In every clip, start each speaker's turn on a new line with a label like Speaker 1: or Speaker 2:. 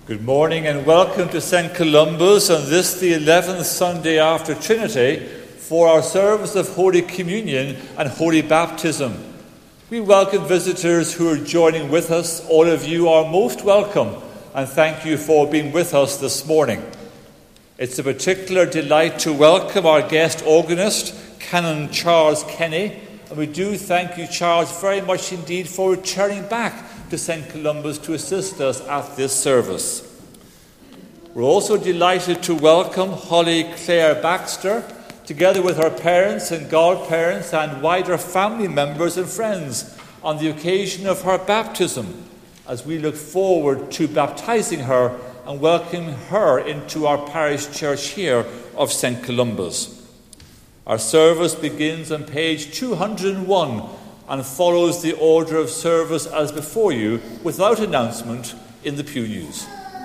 Speaker 1: Good morning and welcome to St. Columba's on this, the 11th Sunday after Trinity, for our service of Holy Communion and Holy Baptism. We welcome visitors who are joining with us. All of you are most welcome, and thank you for being with us this morning. It's a particular delight to welcome our guest organist, Canon Charles Kenny, and we do thank you, Charles, very much indeed for returning back to St. Columba's to assist us at this service. We're also delighted to welcome Holly Claire Baxter, together with her parents and godparents and wider family members and friends, on the occasion of her baptism, as we look forward to baptizing her and welcoming her into our parish church here of St. Columba's. Our service begins on page 201 and follows the order of service as before you, without announcement, in the Pew News.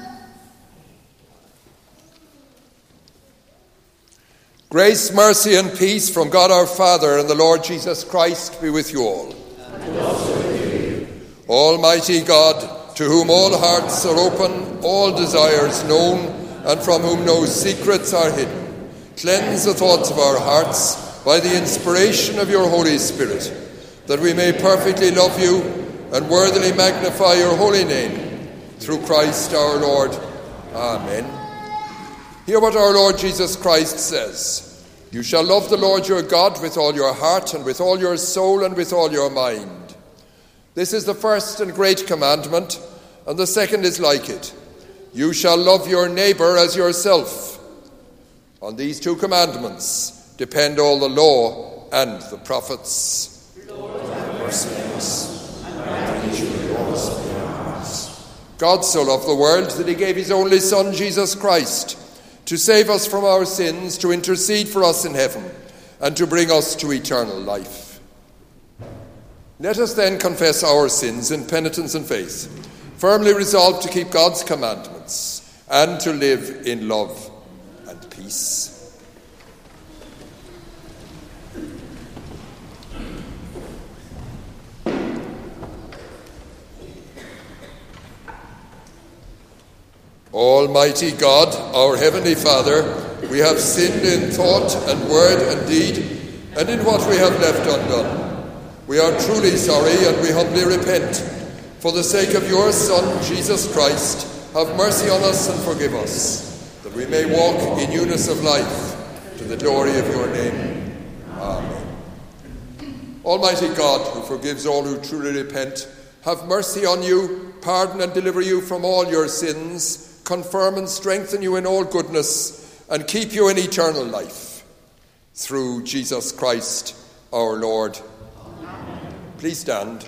Speaker 2: Grace, mercy, and peace from God our Father and the Lord Jesus Christ be with you all.
Speaker 3: And also with you.
Speaker 2: Almighty God, to whom all hearts are open, all desires known, and from whom no secrets are hidden, cleanse the thoughts of our hearts by the inspiration of your Holy Spirit, that we may perfectly love you and worthily magnify your holy name, through Christ our Lord. Amen. Hear what our Lord Jesus Christ says. You shall love the Lord your God with all your heart and with all your soul and with all your mind. This is the first and great commandment, and the second is like it. You shall love your neighbour as yourself. On these two commandments depend all the law and the prophets. God so loved the world that he gave his only Son, Jesus Christ, to save us from our sins, to intercede for us in heaven, and to bring us to eternal life. Let us then confess our sins in penitence and faith, firmly resolved to keep God's commandments and to live in love and peace. Almighty God, our Heavenly Father, we have sinned in thought and word and deed, and in what we have left undone. We are truly sorry and we humbly repent. For the sake of your Son, Jesus Christ, have mercy on us and forgive us, that we may walk in newness of life, to the glory of your name. Amen. Almighty God, who forgives all who truly repent, have mercy on you, pardon and deliver you from all your sins, confirm and strengthen you in all goodness, and keep you in eternal life. Through Jesus Christ our Lord. Amen. Please stand.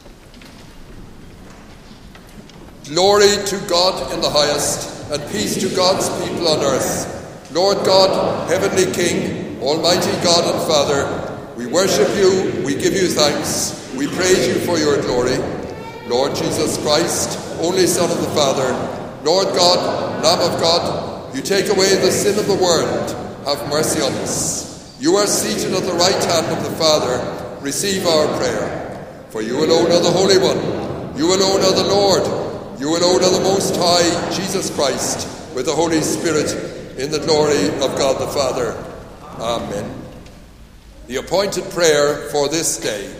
Speaker 2: Glory to God in the highest, and peace to God's people on earth. Lord God, heavenly King, almighty God and Father, we worship you, we give you thanks, we praise you for your glory. Lord Jesus Christ, only Son of the Father, Lord God, Lamb of God, you take away the sin of the world. Have mercy on us. You are seated at the right hand of the Father. Receive our prayer. For you alone are the Holy One. You alone are the Lord. You alone are the Most High, Jesus Christ, with the Holy Spirit, in the glory of God the Father. Amen. The appointed prayer for this day.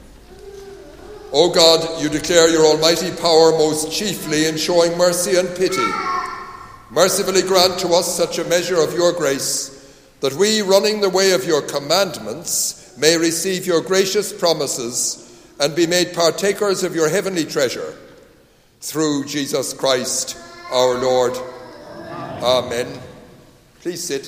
Speaker 2: O God, you declare your almighty power most chiefly in showing mercy and pity. Mercifully grant to us such a measure of your grace, that we, running the way of your commandments, may receive your gracious promises and be made partakers of your heavenly treasure. Through Jesus Christ our Lord. Amen. Please sit.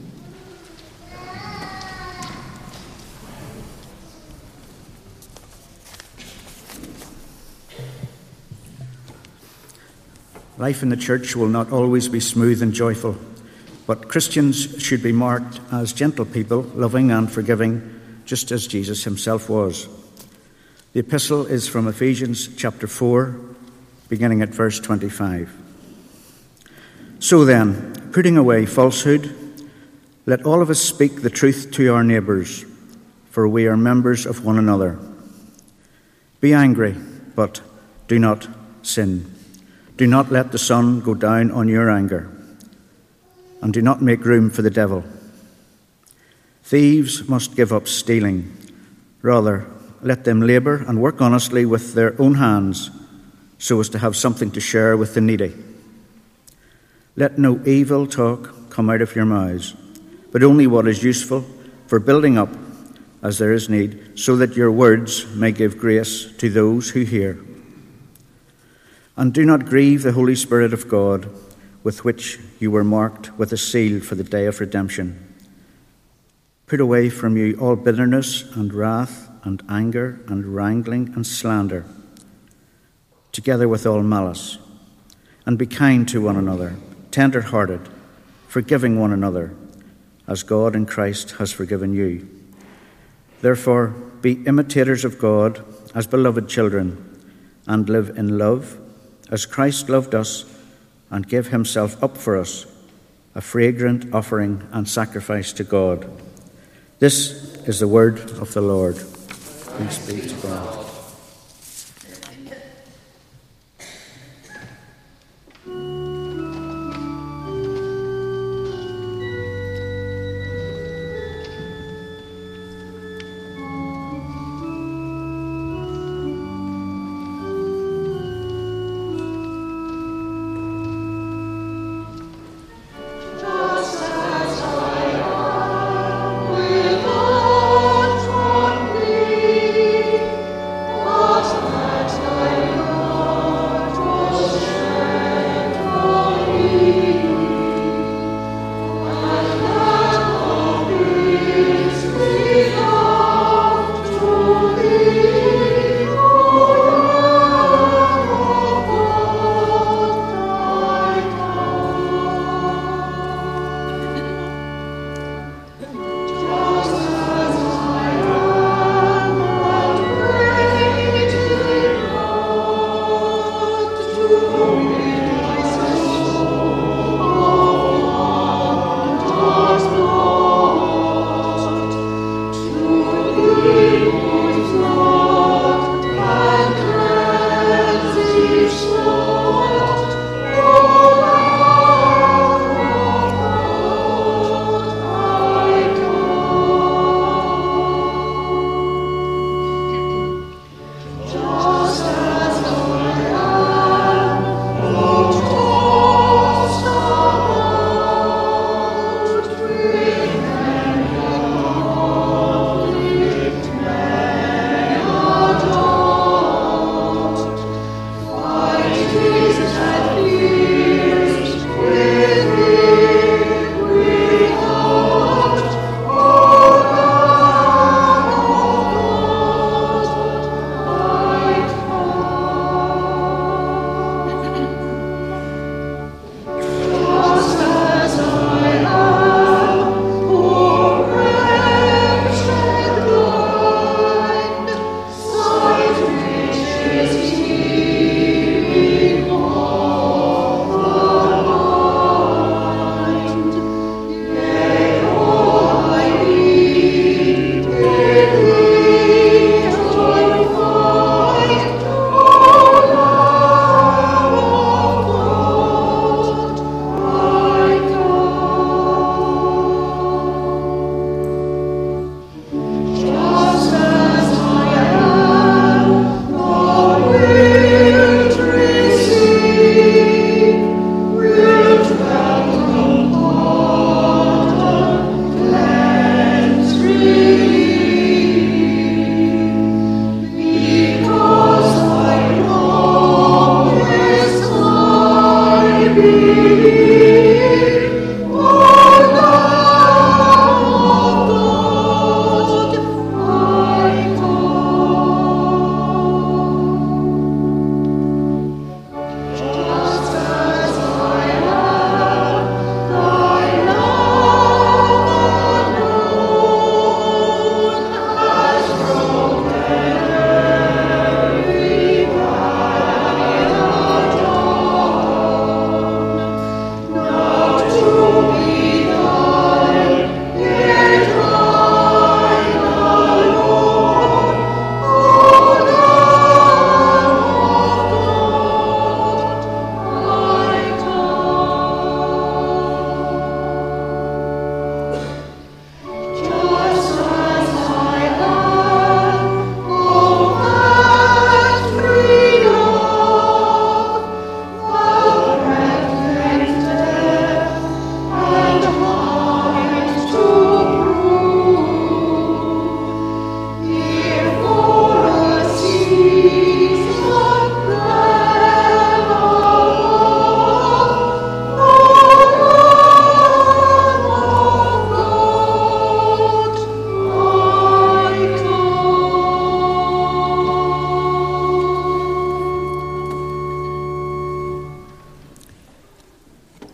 Speaker 4: Life in the church will not always be smooth and joyful, but Christians should be marked as gentle people, loving and forgiving, just as Jesus himself was. The epistle is from Ephesians chapter 4, beginning at verse 25. So then, putting away falsehood, let all of us speak the truth to our neighbours, for we are members of one another. Be angry, but do not sin. Do not let the sun go down on your anger, and do not make room for the devil. Thieves must give up stealing. Rather, let them labor and work honestly with their own hands, so as to have something to share with the needy. Let no evil talk come out of your mouths, but only what is useful for building up as there is need, so that your words may give grace to those who hear. And do not grieve the Holy Spirit of God, with which you were marked with a seal for the day of redemption. Put away from you all bitterness and wrath and anger and wrangling and slander, together with all malice. And be kind to one another, tender-hearted, forgiving one another, as God in Christ has forgiven you. Therefore, be imitators of God as beloved children, and live in love, as Christ loved us and gave himself up for us, a fragrant offering and sacrifice to God. This is the word of the Lord. Thanks be to God.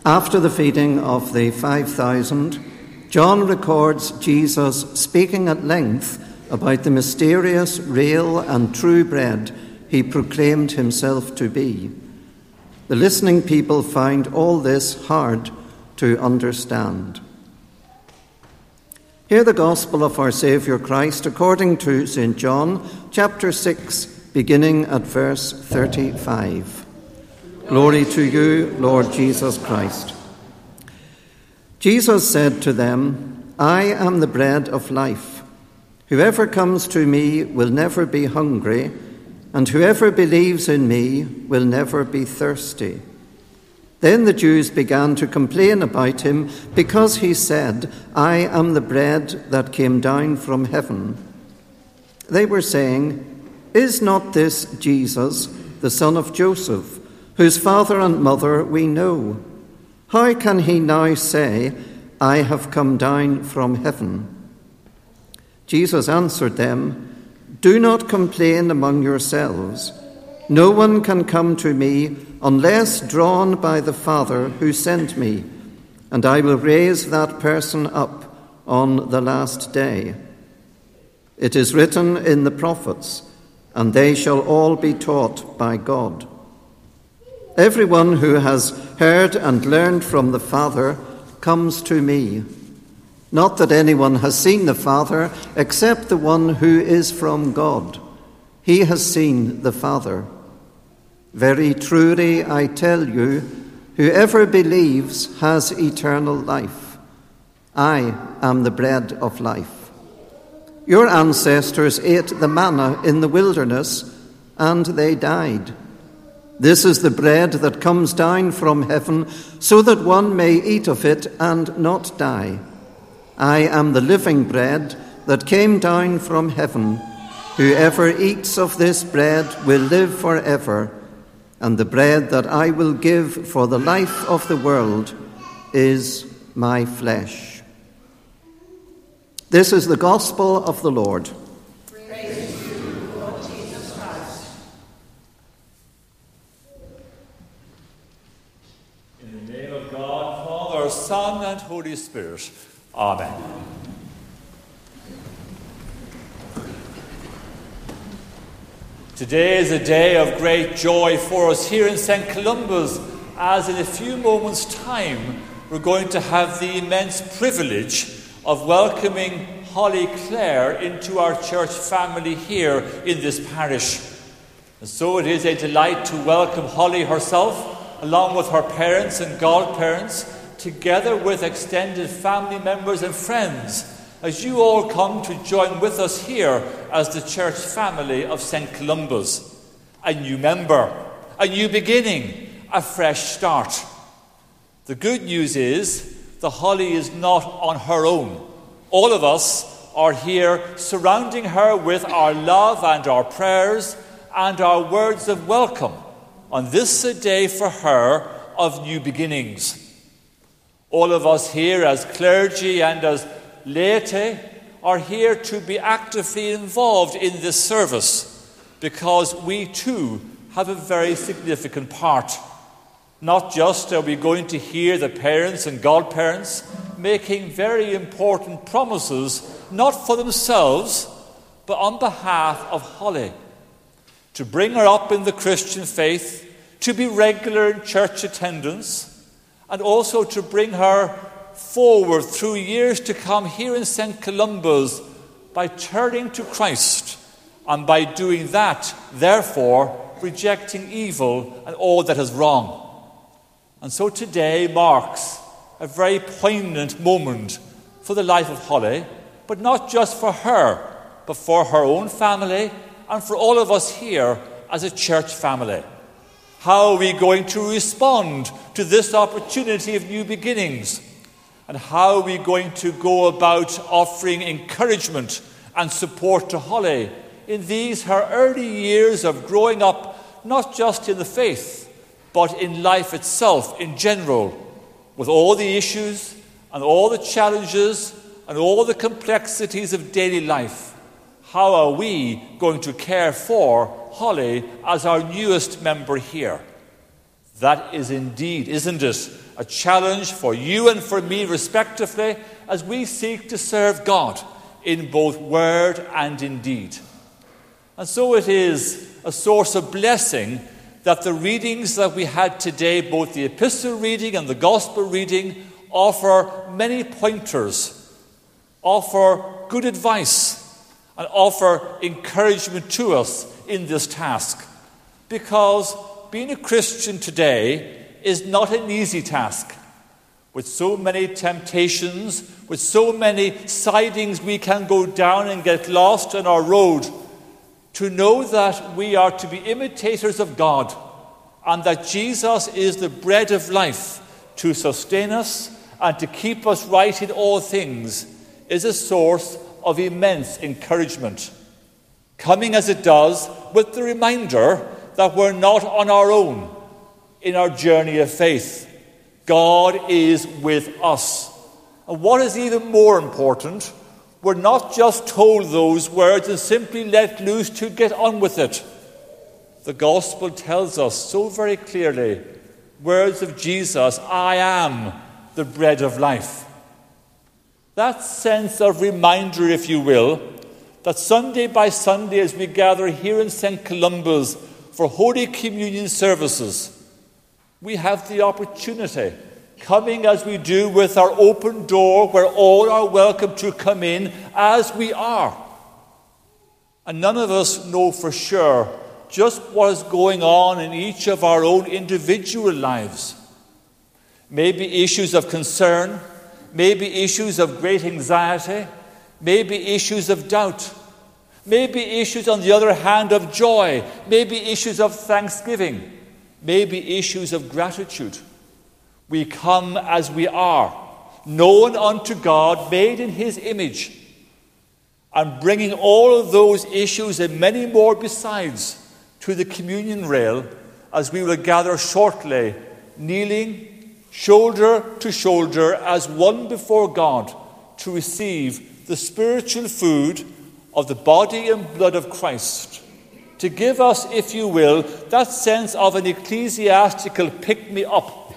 Speaker 3: After the feeding of the 5,000, John records Jesus speaking at length about the mysterious, real and true bread he proclaimed himself to be. The listening people found all this hard to understand. Hear the gospel of our Saviour Christ according to St. John, chapter 6, beginning at verse 35. Glory to you, Lord Jesus Christ. Jesus said to them, I am the bread of life. Whoever comes to me will never be hungry, and whoever believes in me will never be thirsty. Then the Jews began to complain about him because he said, I am the bread that came down from heaven. They were saying, Is not this Jesus, the son of Joseph, whose father and mother we know? How can he now say, I have come down from heaven? Jesus answered them, Do not complain among yourselves. No one can come to me unless drawn by the Father who sent me, and I will raise that person up on the last day. It is written in the prophets, and they shall all be taught by God. Everyone who has heard and learned from the Father comes to me. Not that anyone has seen the Father except the one who is from God. He has seen the Father. Very truly I tell you, whoever believes has eternal life. I am the bread of life. Your ancestors ate the manna in the wilderness, and they died. This is the bread that comes down from heaven, so that one may eat of it and not die. I am the living bread that came down from heaven. Whoever eats of this bread will live forever, and the bread that I will give for the life of the world is my flesh. This is the gospel of the Lord.
Speaker 5: Praise to you, Lord Jesus Christ.
Speaker 1: In the name of God, Father, Son, and Holy Spirit. Amen. Today is a day of great joy for us here in St. Columba's, as in a few moments' time we're going to have the immense privilege of welcoming Holly Clare into our church family here in this parish. And so it is a delight to welcome Holly herself, along with her parents and godparents, together with extended family members and friends, as you all come to join with us here as the church family of St. Columba's. A new member, a new beginning, a fresh start. The good news is that Holly is not on her own. All of us are here surrounding her with our love and our prayers and our words of welcome on this day for her of new beginnings. All of us here as clergy and as laity are here to be actively involved in this service because we too have a very significant part. Not just are we going to hear the parents and godparents making very important promises, not for themselves, but on behalf of Holly, to bring her up in the Christian faith, to be regular in church attendance, and also to bring her forward through years to come here in St. Columba's by turning to Christ, and by doing that, therefore, rejecting evil and all that is wrong. And so today marks a very poignant moment for the life of Holly, but not just for her, but for her own family and for all of us here as a church family. How are we going to respond to this opportunity of new beginnings? And how are we going to go about offering encouragement and support to Holly in these her early years of growing up, not just in the faith, but in life itself in general, with all the issues and all the challenges and all the complexities of daily life? How are we going to care for Holly as our newest member here? That is indeed, isn't it, a challenge for you and for me respectively as we seek to serve God in both word and in deed. And so it is a source of blessing that the readings that we had today, both the epistle reading and the gospel reading, offer many pointers, offer good advice, and offer encouragement to us in this task. Because being a Christian today is not an easy task. With so many temptations, with so many sidings we can go down and get lost on our road, to know that we are to be imitators of God and that Jesus is the bread of life to sustain us and to keep us right in all things is a source of immense encouragement. Coming as it does with the reminder that we're not on our own in our journey of faith. God is with us. And what is even more important, we're not just told those words and simply let loose to get on with it. The gospel tells us so very clearly, words of Jesus, I am the bread of life. That sense of reminder, if you will, that Sunday by Sunday as we gather here in St. Columba's for Holy Communion services, we have the opportunity, coming as we do with our open door where all are welcome to come in as we are. And none of us know for sure just what is going on in each of our own individual lives. Maybe issues of concern, maybe issues of great anxiety, maybe issues of doubt, maybe issues, on the other hand, of joy, maybe issues of thanksgiving, maybe issues of gratitude. We come as we are, known unto God, made in his image, and bringing all of those issues and many more besides to the communion rail as we will gather shortly, kneeling shoulder to shoulder as one before God to receive the spiritual food of the body and blood of Christ, to give us, if you will, that sense of an ecclesiastical pick-me-up,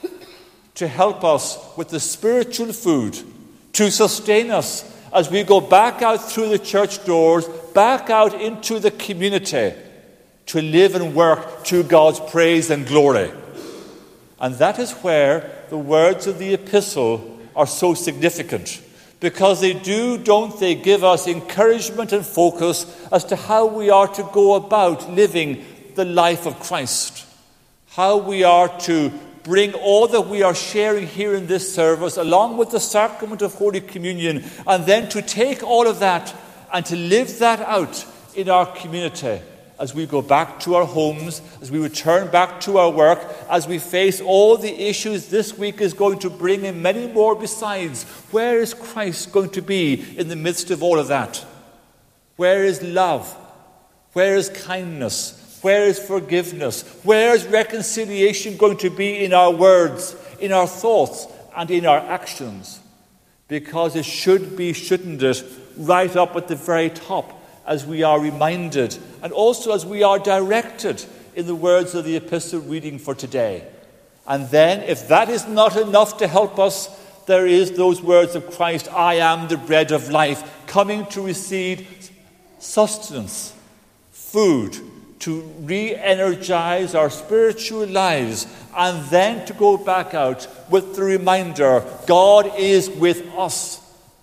Speaker 1: to help us with the spiritual food, to sustain us as we go back out through the church doors, back out into the community, to live and work to God's praise and glory. And that is where the words of the epistle are so significant, because they do, don't they, give us encouragement and focus as to how we are to go about living the life of Christ, how we are to bring all that we are sharing here in this service along with the sacrament of Holy Communion, and then to take all of that and to live that out in our community as we go back to our homes, as we return back to our work, as we face all the issues this week is going to bring and many more besides. Where is Christ going to be in the midst of all of that? Where is love? Where is kindness? Where is forgiveness? Where is reconciliation going to be in our words, in our thoughts, and in our actions? Because it should be, shouldn't it, right up at the very top as we are reminded and also as we are directed in the words of the epistle reading for today. And then, if that is not enough to help us, there is those words of Christ, I am the bread of life, coming to receive sustenance, food, to re-energize our spiritual lives, and then to go back out with the reminder, God is with us.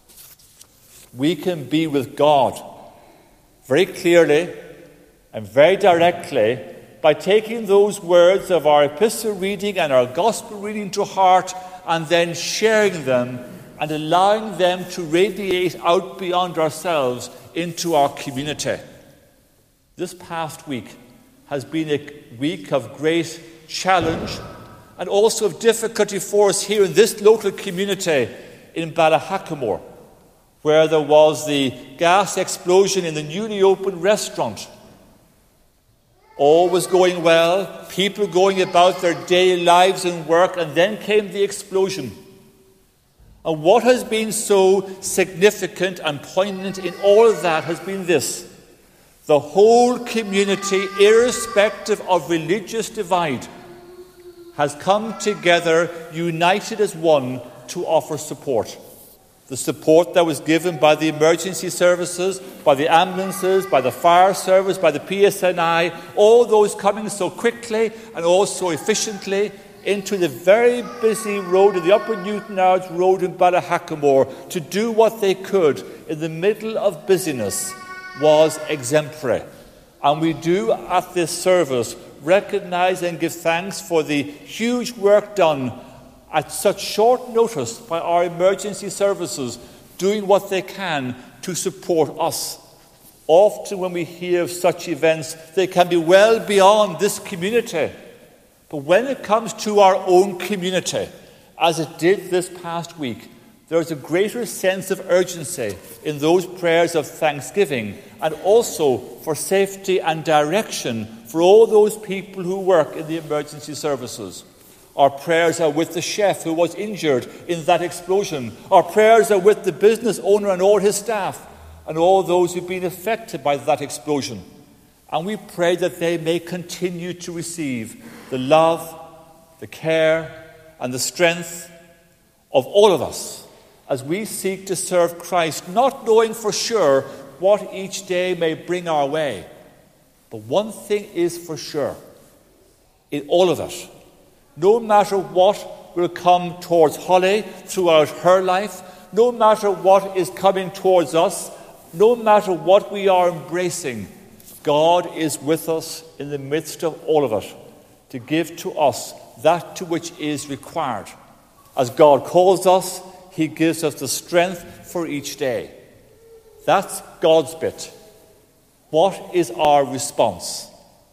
Speaker 1: We can be with God very clearly and very directly by taking those words of our epistle reading and our gospel reading to heart and then sharing them and allowing them to radiate out beyond ourselves into our community. This past week has been a week of great challenge and also of difficulty for us here in this local community in Ballahackamore, where there was the gas explosion in the newly opened restaurant. All was going well, people going about their daily lives and work, and then came the explosion. And what has been so significant and poignant in all of that has been this: the whole community, irrespective of religious divide, has come together, united as one, to offer support. The support that was given by the emergency services, by the ambulances, by the fire service, by the PSNI, all those coming so quickly and also efficiently into the very busy road of the Upper Newtownards Road in Ballahackamore to do what they could in the middle of busyness was exemplary. And we do at this service recognise and give thanks for the huge work done at such short notice by our emergency services, doing what they can to support us. Often when we hear of such events, they can be well beyond this community. But when it comes to our own community, as it did this past week, there is a greater sense of urgency in those prayers of thanksgiving and also for safety and direction for all those people who work in the emergency services. Our prayers are with the chef who was injured in that explosion. Our prayers are with the business owner and all his staff and all those who've been affected by that explosion. And we pray that they may continue to receive the love, the care, and the strength of all of us as we seek to serve Christ, not knowing for sure what each day may bring our way. But one thing is for sure, in all of it, no matter what will come towards Holly throughout her life, no matter what is coming towards us, no matter what we are embracing, God is with us in the midst of all of it to give to us that to which is required. As God calls us, He gives us the strength for each day. That's God's bit. What is our response?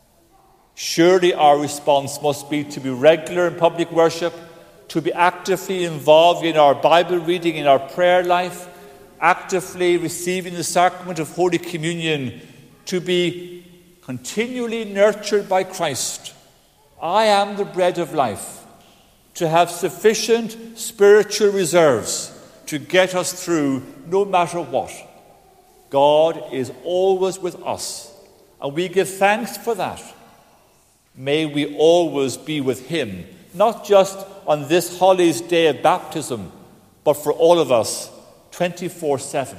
Speaker 1: Surely our response must be to be regular in public worship, to be actively involved in our Bible reading, in our prayer life, actively receiving the sacrament of Holy Communion, to be continually nurtured by Christ. I am the bread of life. To have sufficient spiritual reserves to get us through no matter what. God is always with us, and we give thanks for that. May we always be with Him, not just on this Holly's day of baptism, but for all of us, 24/7.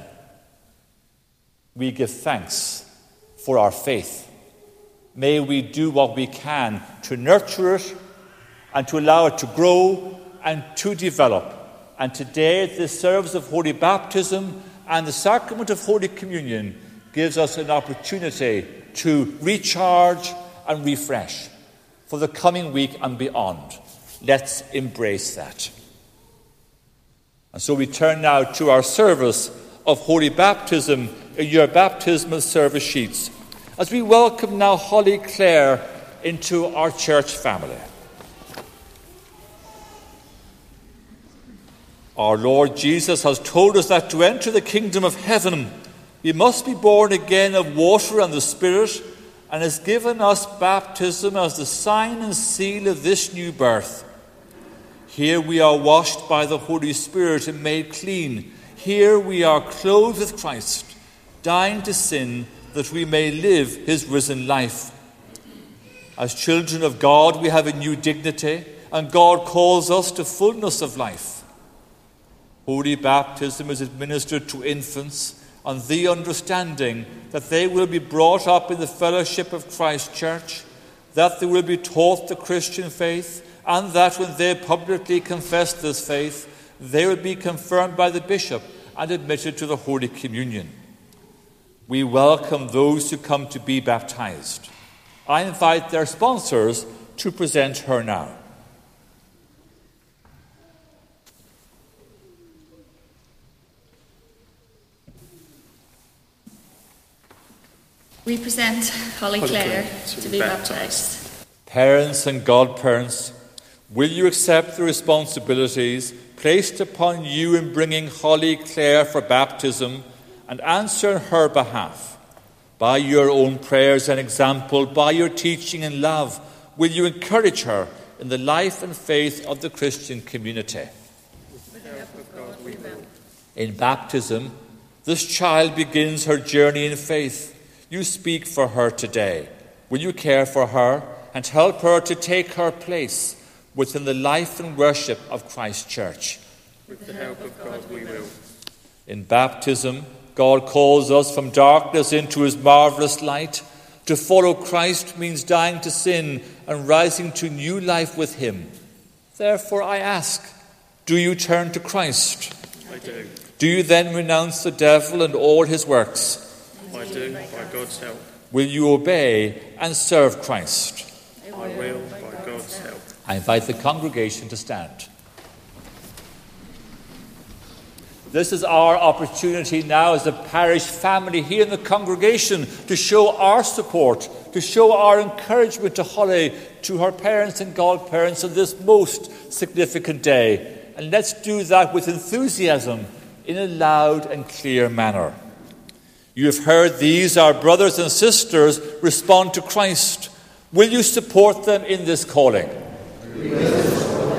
Speaker 1: We give thanks for our faith. May we do what we can to nurture it and to allow it to grow and to develop. And today, the service of Holy Baptism and the sacrament of Holy Communion gives us an opportunity to recharge and refresh for the coming week and beyond. Let's embrace that. And so we turn now to our service of Holy Baptism in your baptismal service sheets, as we welcome now Holly Clare into our church family. Our Lord Jesus has told us that to enter the kingdom of heaven, we must be born again of water and the Spirit, and has given us baptism as the sign and seal of this new birth. Here we are washed by the Holy Spirit and made clean. Here we are clothed with Christ, dying to sin that we may live His risen life. As children of God, we have a new dignity, and God calls us to fullness of life. Holy baptism is administered to infants on the understanding that they will be brought up in the fellowship of Christ's church, that they will be taught the Christian faith, and that when they publicly confess this faith, they will be confirmed by the bishop and admitted to the Holy Communion. We welcome those who come to be baptized. I invite their sponsors to present her now.
Speaker 6: We present Holly Clare to be baptised.
Speaker 1: Parents and godparents, will you accept the responsibilities placed upon you in bringing Holly Clare for baptism and answer on her behalf? By your own prayers and example, by your teaching and love, will you encourage her in the life and faith of the Christian community?
Speaker 6: With the help of God, we will.
Speaker 1: In baptism, this child begins her journey in faith. You speak for her today. Will you care for her and help her to take her place, within the life and worship of Christ's church.
Speaker 6: With the help of God we will.
Speaker 1: In baptism, God calls us from darkness into his marvelous light. To follow Christ means dying to sin and rising to new life with him. Therefore I ask, do you turn to Christ?
Speaker 6: I do.
Speaker 1: Do you then renounce the devil and all his works?
Speaker 6: I do, by God's help.
Speaker 1: Will you obey and serve Christ?
Speaker 6: I will, by God's help.
Speaker 1: I invite the congregation to stand. This is our opportunity now as a parish family here in the congregation to show our support, to show our encouragement to Holly, to her parents and godparents on this most significant day. And let's do that with enthusiasm in a loud and clear manner. You have heard these, our brothers and sisters, respond to Christ. Will you support them in this calling? We will.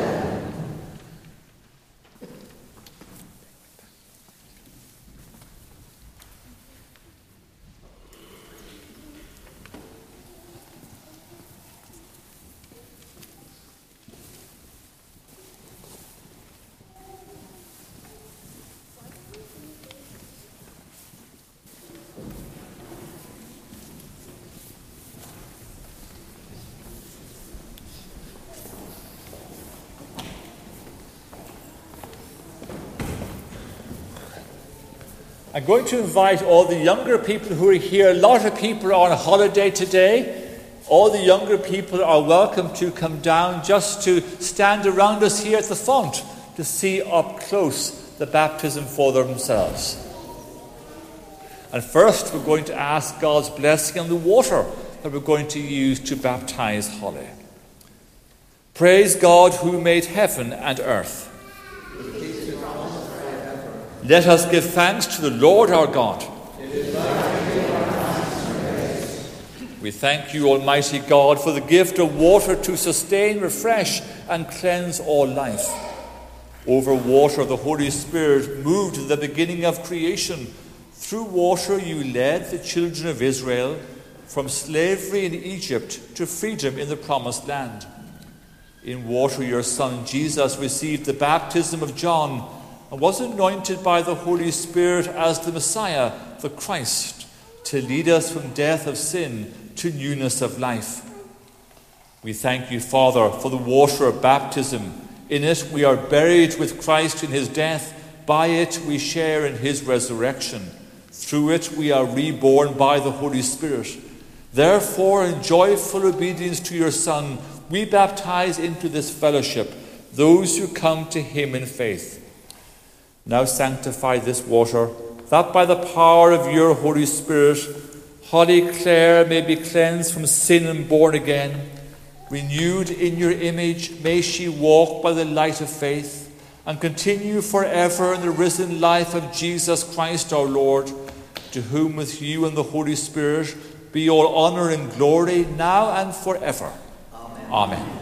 Speaker 1: I'm going to invite all the younger people who are here. A lot of people are on holiday today. All the younger people are welcome to come down just to stand around us here at the font to see up close the baptism for themselves. And first we're going to ask God's blessing on the water that we're going to use to baptize Holly. Praise God who made heaven and earth. Let us give thanks to the Lord our God. We thank you, Almighty God, for the gift of water to sustain, refresh, and cleanse all life. Over water, the Holy Spirit moved in the beginning of creation. Through water, you led the children of Israel from slavery in Egypt to freedom in the promised land. In water, your Son Jesus received the baptism of John and was anointed by the Holy Spirit as the Messiah, the Christ, to lead us from death of sin to newness of life. We thank you, Father, for the water of baptism. In it we are buried with Christ in his death. By it we share in his resurrection. Through it we are reborn by the Holy Spirit. Therefore, in joyful obedience to your Son, we baptize into this fellowship those who come to him in faith. Now sanctify this water, that by the power of your Holy Spirit, Holly Clare may be cleansed from sin and born again. Renewed in your image, may she walk by the light of faith and continue forever in the risen life of Jesus Christ our Lord, to whom with you and the Holy Spirit be all honour and glory now and forever. Amen. Amen.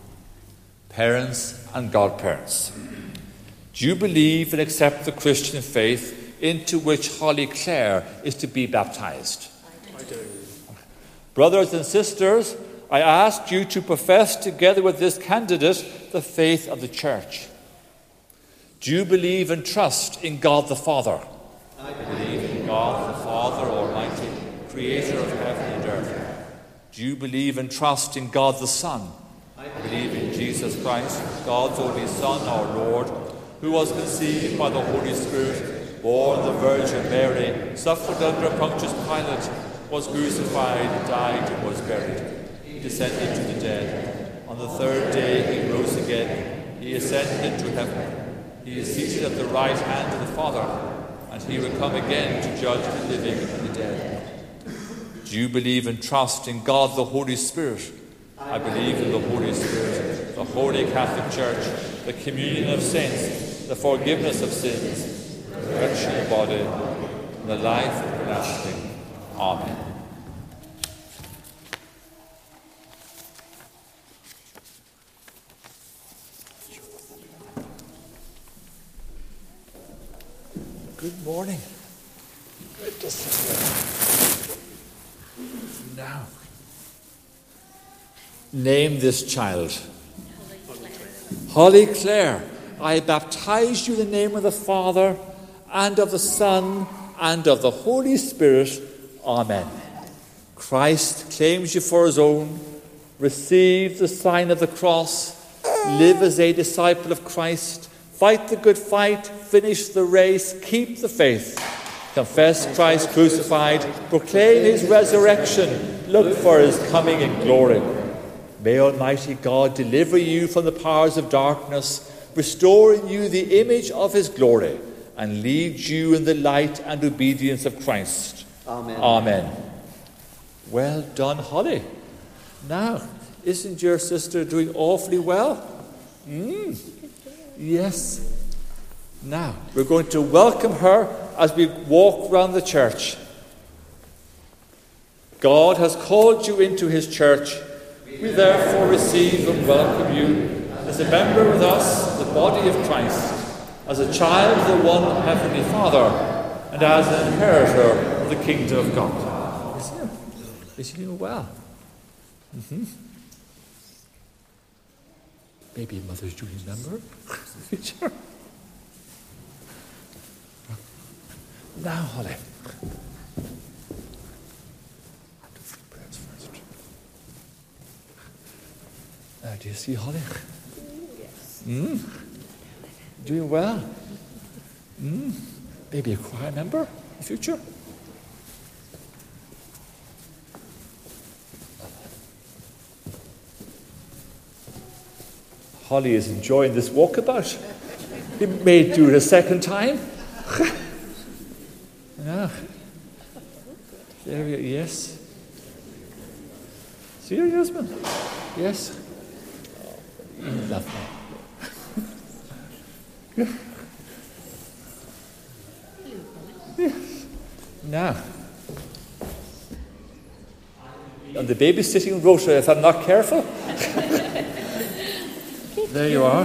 Speaker 1: Parents and godparents, do you believe and accept the Christian faith into which Holly Clare is to be baptized?
Speaker 6: I do.
Speaker 1: Brothers and sisters, I ask you to profess together with this candidate the faith of the Church. Do you believe and trust in God the Father? I believe in God the Father Almighty, creator of heaven and earth. Do you believe and trust in God the Son? I believe in Jesus Christ, God's only Son, our Lord, who was conceived by the Holy Spirit, born of the Virgin Mary, suffered under Pontius Pilate, was crucified, died, and was buried. He descended to the dead. On the third day he rose again. He ascended into heaven. He is seated at the right hand of the Father, and he will come again to judge the living and the dead. Do you believe and trust in God the Holy Spirit? I believe in the Holy Spirit, the Holy Catholic Church, the communion of saints, the forgiveness of sins, the resurrection of the body, and the life everlasting. Amen. Good morning. Good to see you. Now, name this child. Holly Clare, I baptize you in the name of the Father, and of the Son, and of the Holy Spirit. Amen. Christ claims you for his own. Receive the sign of the cross. Live as a disciple of Christ. Fight the good fight. Finish the race. Keep the faith. Confess Christ crucified. Proclaim his resurrection. Look for his coming in glory. May Almighty God deliver you from the powers of darkness, restore in you the image of his glory, and lead you in the light and obedience of Christ.
Speaker 3: Amen.
Speaker 1: Amen. Well done, Holly. Now, isn't your sister doing awfully well? Yes. Now, we're going to welcome her as we walk around the church. God has called you into his church. We therefore receive and welcome you as a member with us of the body of Christ, as a child of the one Heavenly Father, and as an inheritor of the kingdom of God. Is he doing well? Maybe Mother's Julie's member? Sure. Now, Holly. Do you see Holly? Yes. Doing well. Maybe a choir member in the future. Holly is enjoying this walkabout. He may do it a second time. Yeah. There we are. Yes. See your husband? Yes. You love me. Yes. Now. On the babysitting rota, if I'm not careful. There you are.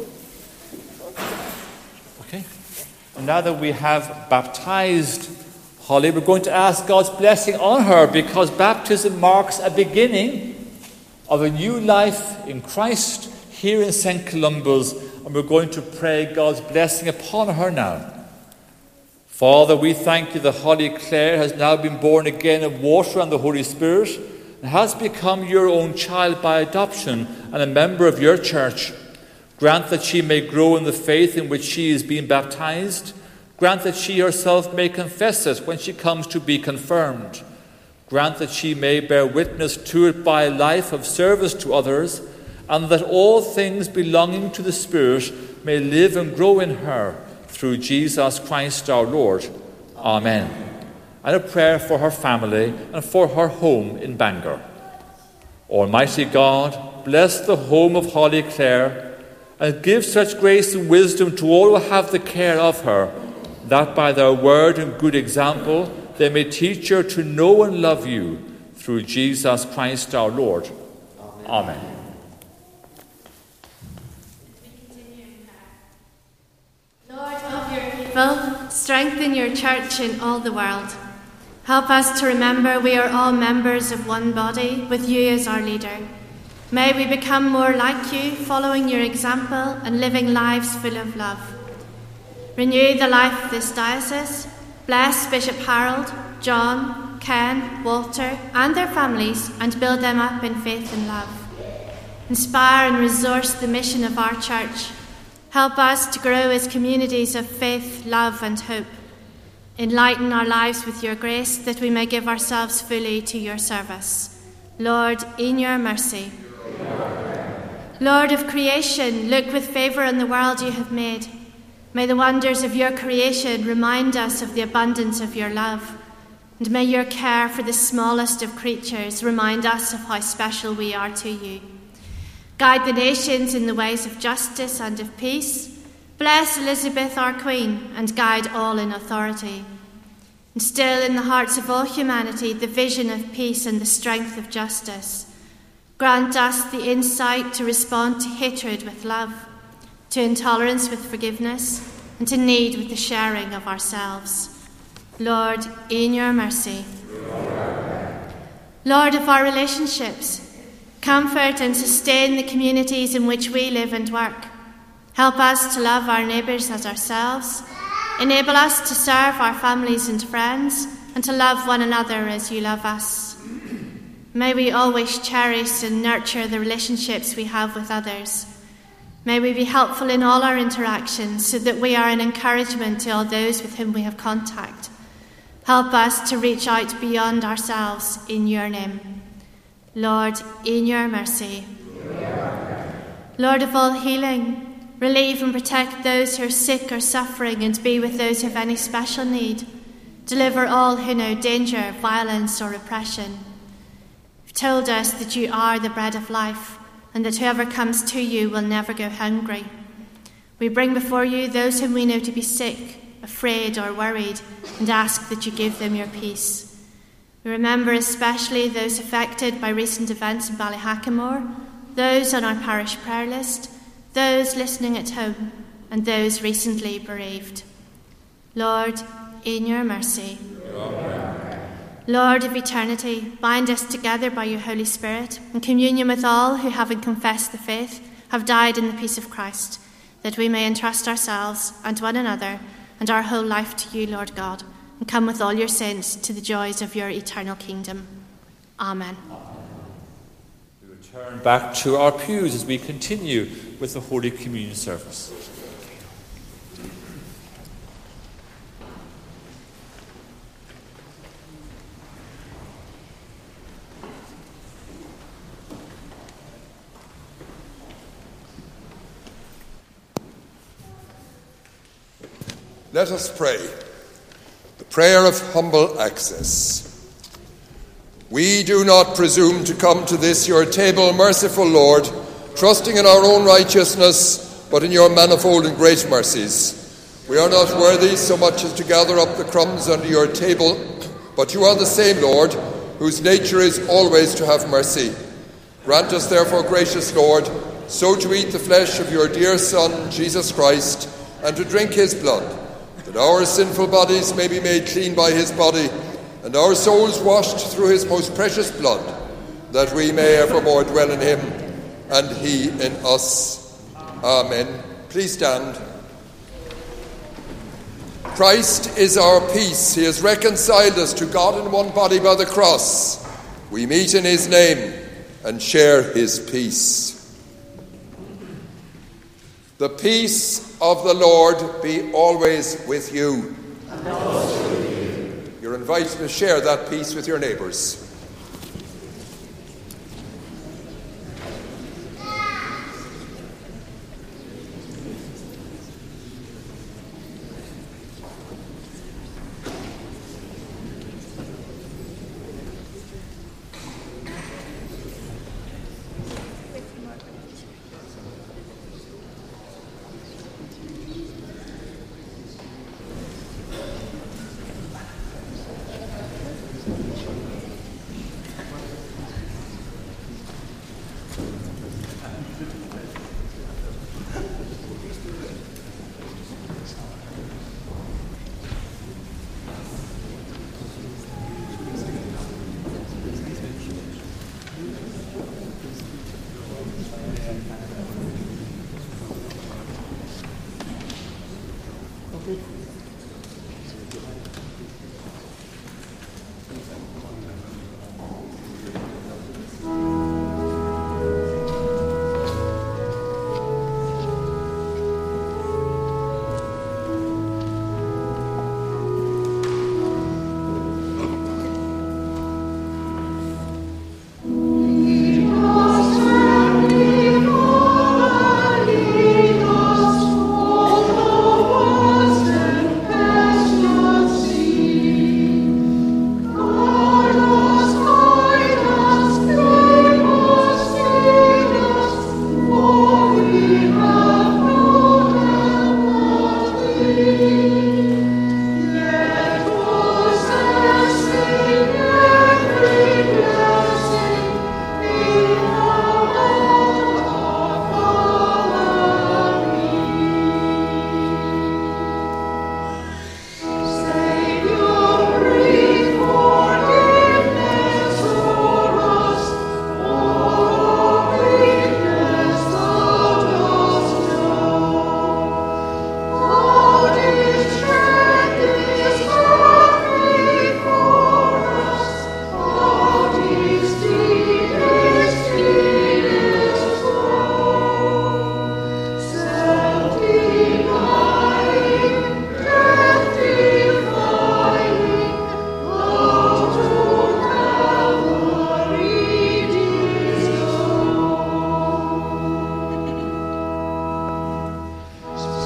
Speaker 1: Okay. And now that we have baptized Holly, we're going to ask God's blessing on her, because baptism marks a beginning of a new life in Christ here in St. Columba's, and we're going to pray God's blessing upon her now. Father, we thank you that Holly Clare has now been born again of water and the Holy Spirit, and has become your own child by adoption and a member of your church. Grant that she may grow in the faith in which she is being baptized. Grant that she herself may confess it when she comes to be confirmed. Grant that she may bear witness to it by a life of service to others, and that all things belonging to the Spirit may live and grow in her, through Jesus Christ our Lord. Amen. And a prayer for her family and for her home in Bangor. Almighty God, bless the home of Holly Clare, and give such grace and wisdom to all who have the care of her, that by their word and good example they may teach her to know and love you, through Jesus Christ our Lord. Amen.
Speaker 7: Lord of your people, strengthen your church in all the world. Help us to remember we are all members of one body, with you as our leader. May we become more like you, following your example and living lives full of love. Renew the life of this diocese. Bless Bishop Harold, John, Ken, Walter, and their families, and build them up in faith and love. Inspire and resource the mission of our church. Help us to grow as communities of faith, love, and hope. Enlighten our lives with your grace, that we may give ourselves fully to your service. Lord, in your mercy. Lord of creation, look with favour on the world you have made. May the wonders of your creation remind us of the abundance of your love. And may your care for the smallest of creatures remind us of how special we are to you. Guide the nations in the ways of justice and of peace. Bless Elizabeth, our Queen, and guide all in authority. Instill in the hearts of all humanity the vision of peace and the strength of justice. Grant us the insight to respond to hatred with love, to intolerance with forgiveness, and to need with the sharing of ourselves. Lord, in your mercy. Lord of our relationships, comfort and sustain the communities in which we live and work. Help us to love our neighbours as ourselves. Enable us to serve our families and friends and to love one another as you love us. May we always cherish and nurture the relationships we have with others. May we be helpful in all our interactions so that we are an encouragement to all those with whom we have contact. Help us to reach out beyond ourselves in your name. Lord, in your mercy. Lord of all healing, relieve and protect those who are sick or suffering and be with those who have any special need. Deliver all who know danger, violence or oppression. You've told us that you are the bread of life and that whoever comes to you will never go hungry. We bring before you those whom we know to be sick, afraid or worried, and ask that you give them your peace. We remember especially those affected by recent events in Ballyhackamore, those on our parish prayer list, those listening at home, and those recently bereaved. Lord, in your mercy. Amen. Lord of eternity, bind us together by your Holy Spirit in communion with all who, having confessed the faith, have died in the peace of Christ, that we may entrust ourselves and one another and our whole life to you, Lord God, and come with all your saints to the joys of your eternal kingdom. Amen.
Speaker 1: We return back to our pews as we continue with the Holy Communion service.
Speaker 2: Let us pray. The prayer of humble access. We do not presume to come to this your table, merciful Lord, trusting in our own righteousness, but in your manifold and great mercies. We are not worthy so much as to gather up the crumbs under your table, but you are the same Lord, whose nature is always to have mercy. Grant us therefore, gracious Lord, so to eat the flesh of your dear Son, Jesus Christ, and to drink his blood, that our sinful bodies may be made clean by his body, and our souls washed through his most precious blood, that we may evermore dwell in him, and he in us. Amen. Please stand. Christ is our peace. He has reconciled us to God in one body by the cross. We meet in his name and share his peace. The peace of the Lord be always with you.
Speaker 5: And also with you.
Speaker 2: You're invited to share that peace with your neighbours.
Speaker 5: Thank you.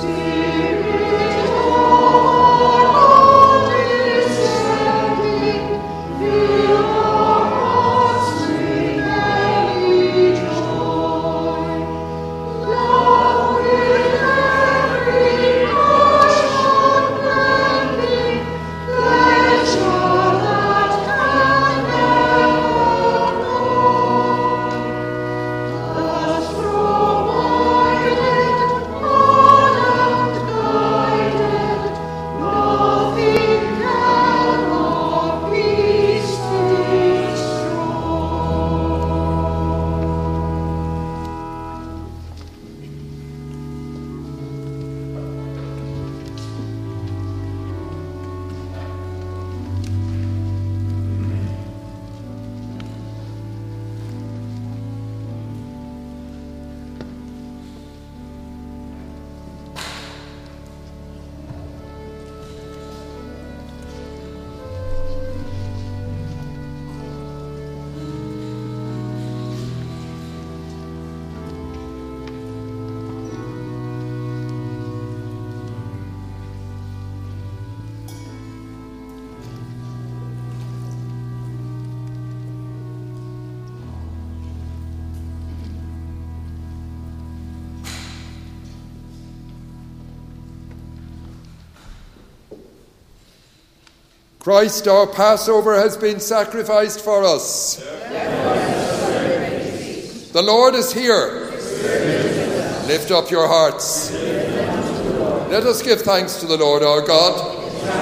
Speaker 2: Christ, our Passover, has been sacrificed for us. The Lord is here. Lift up your hearts. Let us give thanks to the Lord our God.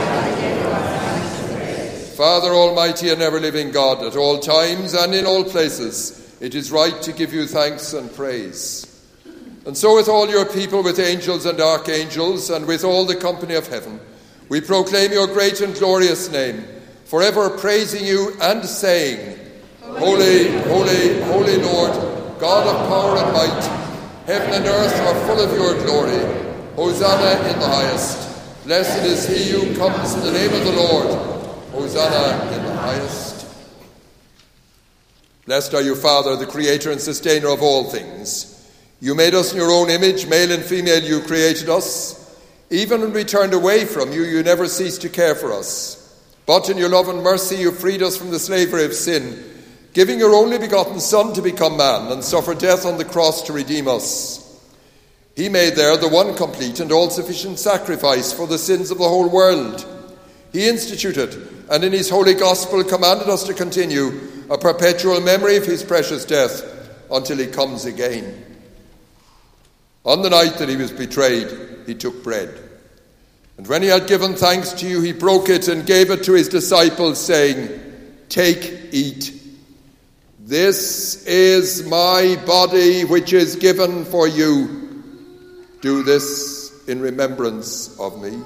Speaker 2: Father, almighty and ever-living God, at all times and in all places, it is right to give you thanks and praise. And so with all your people, with angels and archangels, and with all the company of heaven, we proclaim your great and glorious name, forever praising you and saying, Holy, holy, holy Lord, God of power and might, heaven and earth are full of your glory. Hosanna in the highest. Blessed is he who comes in the name of the Lord. Hosanna in the highest. Blessed are you, Father, the creator and sustainer of all things. You made us in your own image, male and female you created us. Even when we turned away from you, you never ceased to care for us. But in your love and mercy, you freed us from the slavery of sin, giving your only begotten Son to become man and suffer death on the cross to redeem us. He made there the one complete and all-sufficient sacrifice for the sins of the whole world. He instituted, and in his holy gospel commanded us to continue a perpetual memory of his precious death until he comes again. On the night that he was betrayed, he took bread. And when he had given thanks to you, he broke it and gave it to his disciples, saying, Take, eat. This is my body which is given for you. Do this in remembrance of me.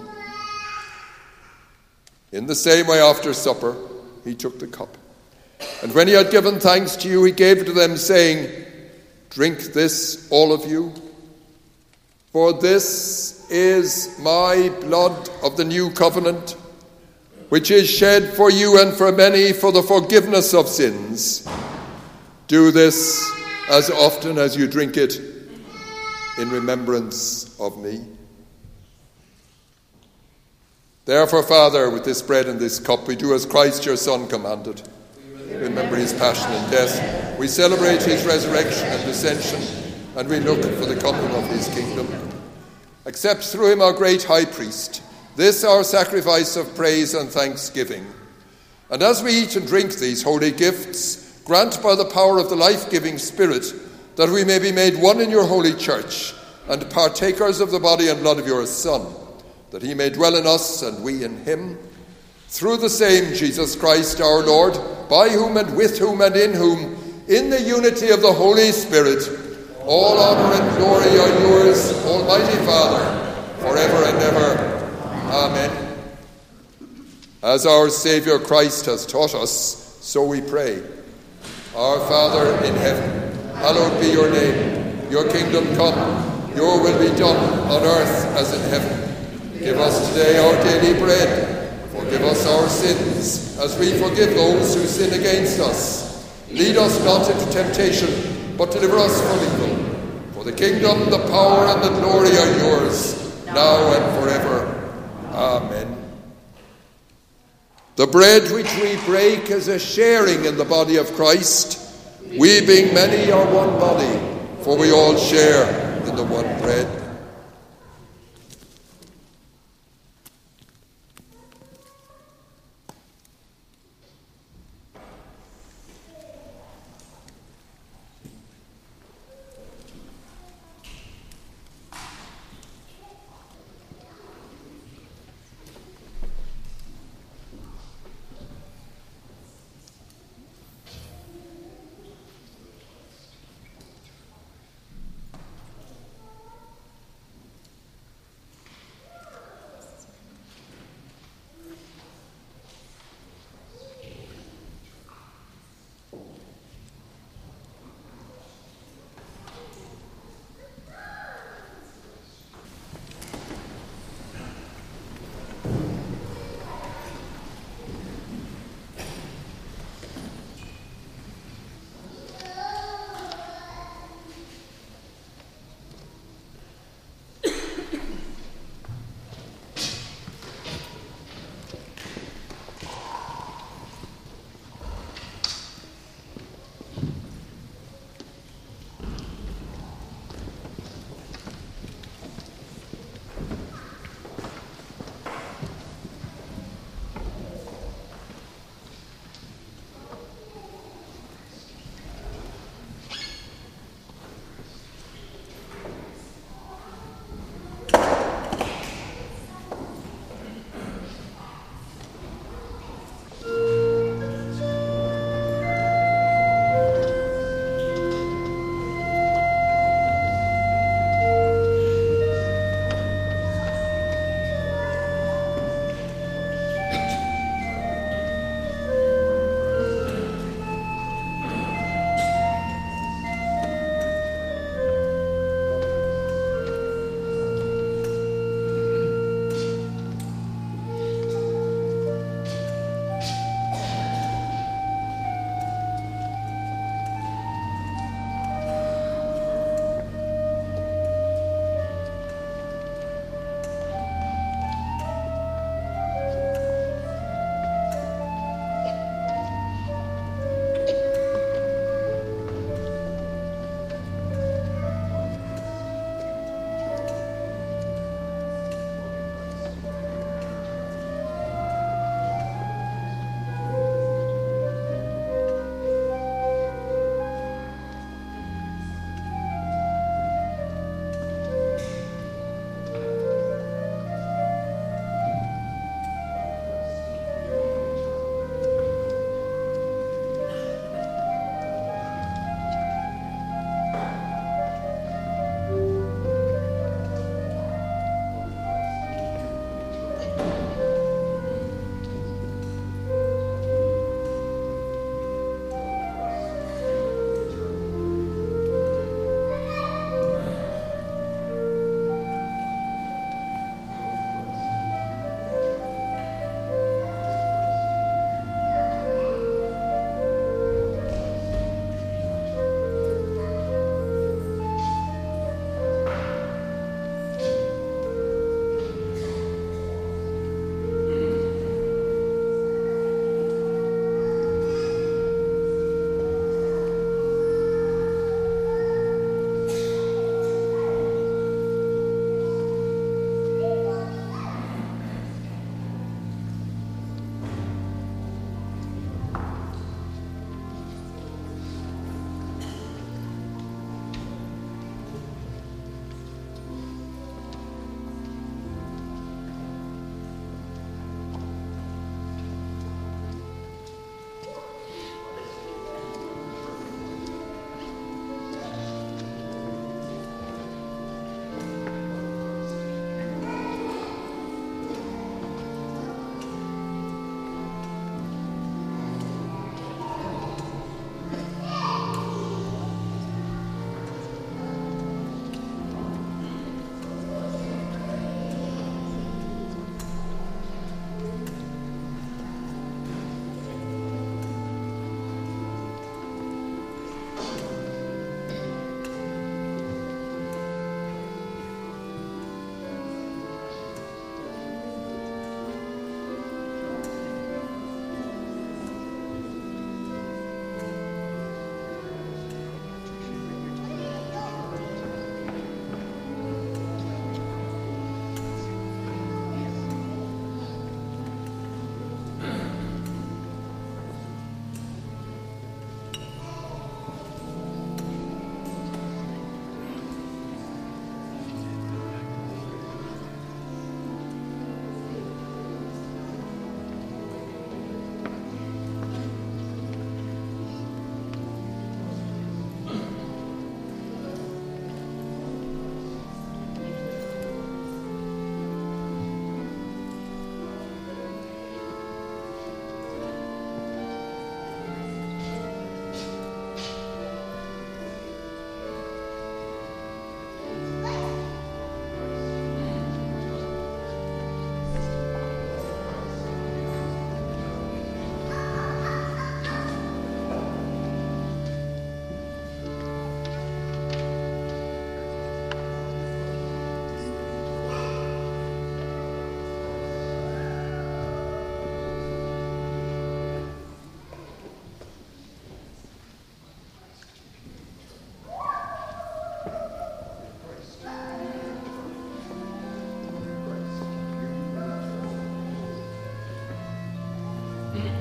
Speaker 2: In the same way, after supper, he took the cup. And when he had given thanks to you, he gave it to them, saying, Drink this, all of you. For this is my blood of the new covenant, which is shed for you and for many for the forgiveness of sins. Do this as often as you drink it in remembrance of me. Therefore, Father, with this bread and this cup, we do as Christ your Son commanded. Remember his passion and death. We celebrate his resurrection and ascension, and we look for the coming of his kingdom. Accept through him, our great high priest, this our sacrifice of praise and thanksgiving. And as we eat and drink these holy gifts, grant by the power of the life-giving Spirit that we may be made one in your holy church and partakers of the body and blood of your Son, that he may dwell in us and we in him. Through the same Jesus Christ our Lord, by whom and with whom and in whom, in the unity of the Holy Spirit, all honor and glory are yours, Almighty Father, forever and ever. Amen. As our Saviour Christ has taught us, so we pray. Our Father in heaven, hallowed be your name. Your kingdom come, your will be done on earth as in heaven. Give us today our daily bread. Forgive us our sins, as we forgive those who sin against us. Lead us not into temptation, but deliver us from evil. For the kingdom, the power, and the glory are yours, now and forever. Amen. The bread which we break is a sharing in the body of Christ. We being many are one body, for we all share in the one bread.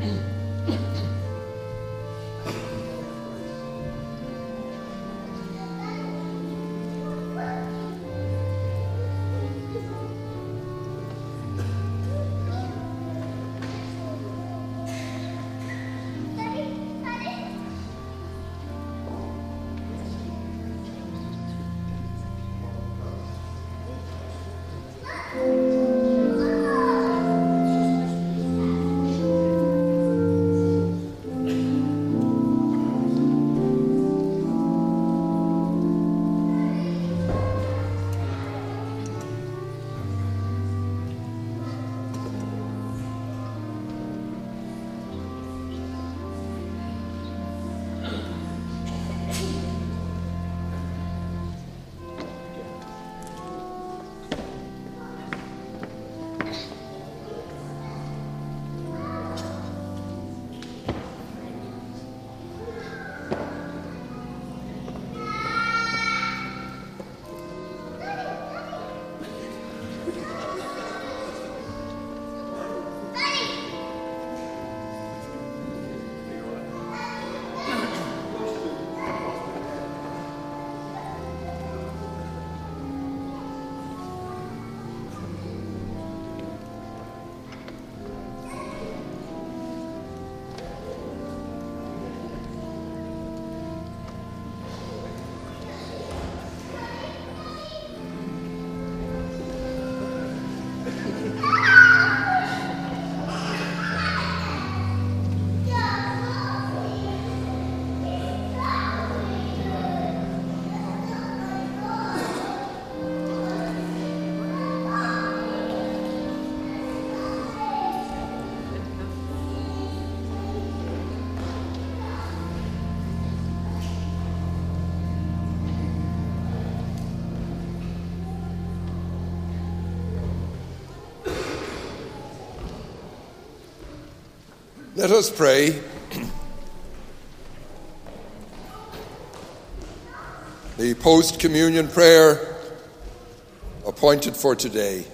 Speaker 2: Let us pray. The post-communion prayer appointed for today.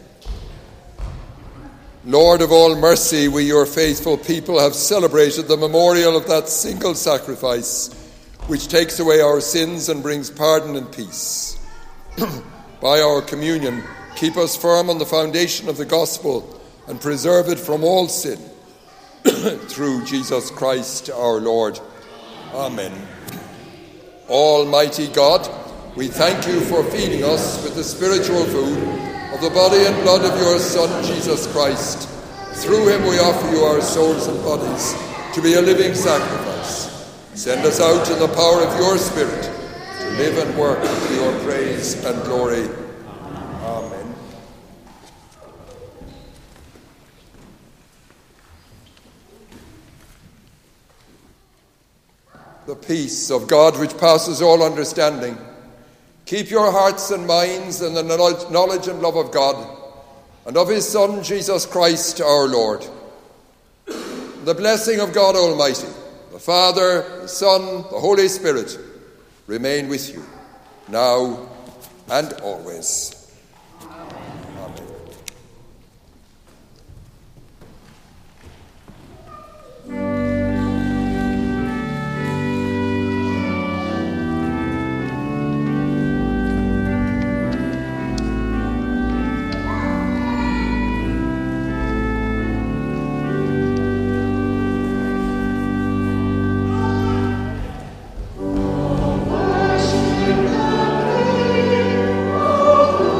Speaker 2: Lord of all mercy, we, your faithful people, have celebrated the memorial of that single sacrifice which takes away our sins and brings pardon and peace. By our communion, keep us firm on the foundation of the gospel and preserve it from all sin. Through Jesus Christ our Lord. Amen. Almighty God, we thank you for feeding us with the spiritual food of the body and blood of your Son, Jesus Christ. Through him we offer you our souls and bodies to be a living sacrifice. Send us out in the power of your Spirit to live and work to your praise and glory. Amen. The peace of God which passes all understanding, keep your hearts and minds in the knowledge and love of God and of his Son, Jesus Christ our Lord. The blessing of God Almighty, the Father, the Son, the Holy Spirit, remain with you, now and always.
Speaker 5: Oh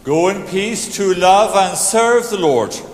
Speaker 1: Go in peace to love and serve the Lord.